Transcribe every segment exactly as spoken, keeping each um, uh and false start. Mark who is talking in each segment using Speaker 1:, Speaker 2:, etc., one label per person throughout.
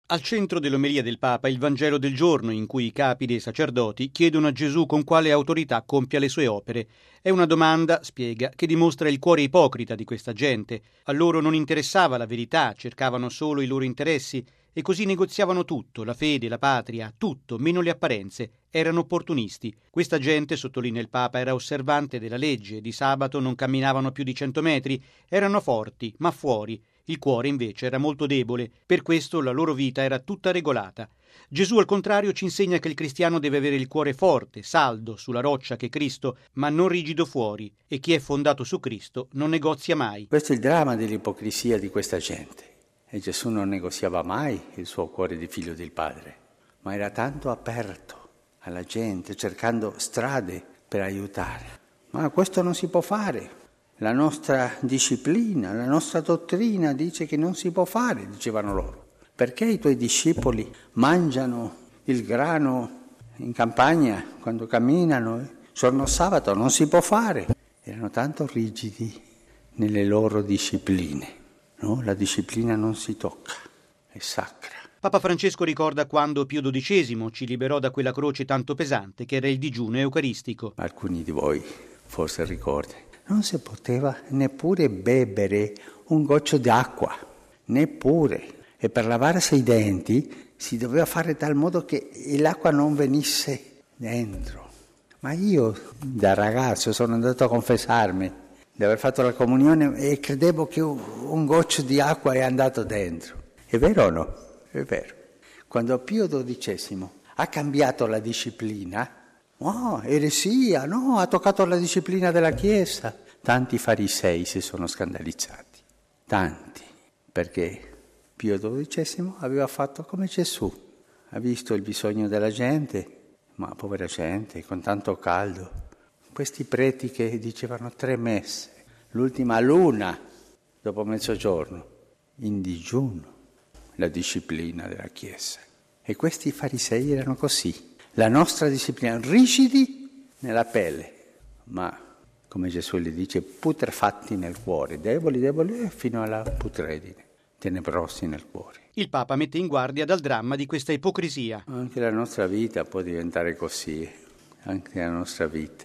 Speaker 1: Al centro dell'omelia del Papa il Vangelo del giorno, in cui i capi dei sacerdoti chiedono a Gesù con quale autorità compia le sue opere. È una domanda, spiega, che dimostra il cuore ipocrita di questa gente. A loro non interessava la verità, cercavano solo i loro interessi e così negoziavano tutto, la fede, la patria, tutto, meno le apparenze. Erano opportunisti. Questa gente, sottolinea il Papa, era osservante della legge, di sabato non camminavano più di cento metri, erano forti, ma fuori. Il cuore invece era molto debole, per questo la loro vita era tutta regolata. Gesù al contrario ci insegna che il cristiano deve avere il cuore forte, saldo, sulla roccia che è Cristo, ma non rigido fuori, e chi è fondato su Cristo non negozia mai.
Speaker 2: Questo è il dramma dell'ipocrisia di questa gente. E Gesù non negoziava mai il suo cuore di figlio del Padre, ma era tanto aperto alla gente, cercando strade per aiutare. Ma questo non si può fare. La nostra disciplina, la nostra dottrina dice che non si può fare, dicevano loro. Perché i tuoi discepoli mangiano il grano in campagna quando camminano? Giorno sabato non si può fare. Erano tanto rigidi nelle loro discipline. No, la disciplina non si tocca, è sacra.
Speaker 1: Papa Francesco ricorda quando Pio dodicesimo ci liberò da quella croce tanto pesante che era il digiuno eucaristico.
Speaker 2: Alcuni di voi forse ricordano. Non si poteva neppure bere un goccio d'acqua, neppure. E per lavarsi i denti si doveva fare tal modo che l'acqua non venisse dentro. Ma io da ragazzo sono andato a confessarmi di aver fatto la comunione e credevo che un goccio di acqua è andato dentro. È vero o no? È vero. Quando Pio dodicesimo ha cambiato la disciplina, oh, eresia, no, ha toccato la disciplina della Chiesa. Tanti farisei si sono scandalizzati, tanti, perché Pio dodicesimo aveva fatto come Gesù, ha visto il bisogno della gente, ma povera gente, con tanto caldo. Questi preti che dicevano tre messe, l'ultima l'una dopo mezzogiorno, in digiuno, la disciplina della Chiesa. E questi farisei erano così. La nostra disciplina, rigidi nella pelle, ma come Gesù gli dice, putrefatti nel cuore, deboli, deboli, fino alla putredine, tenebrosi nel cuore.
Speaker 1: Il Papa mette in guardia dal dramma di questa ipocrisia.
Speaker 2: Anche la nostra vita può diventare così, anche la nostra vita.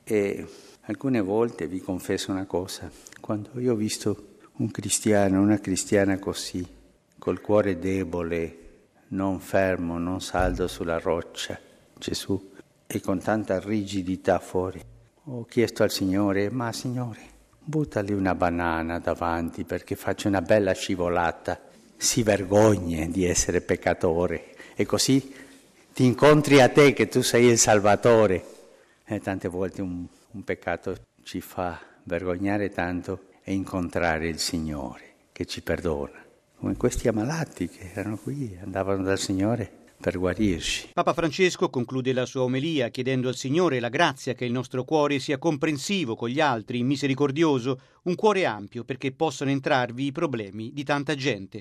Speaker 2: E alcune volte, vi confesso una cosa, quando io ho visto un cristiano, una cristiana così, col cuore debole, non fermo, non saldo sulla roccia, Gesù, e con tanta rigidità fuori. Ho chiesto al Signore, ma Signore, buttali una banana davanti perché faccia una bella scivolata, si vergogni di essere peccatore e così ti incontri a te che tu sei il Salvatore. E tante volte un, un peccato ci fa vergognare tanto e incontrare il Signore che ci perdona. Come questi ammalati che erano qui, andavano dal Signore per guarirci.
Speaker 1: Papa Francesco conclude la sua omelia chiedendo al Signore la grazia che il nostro cuore sia comprensivo con gli altri, misericordioso, un cuore ampio perché possano entrarvi i problemi di tanta gente.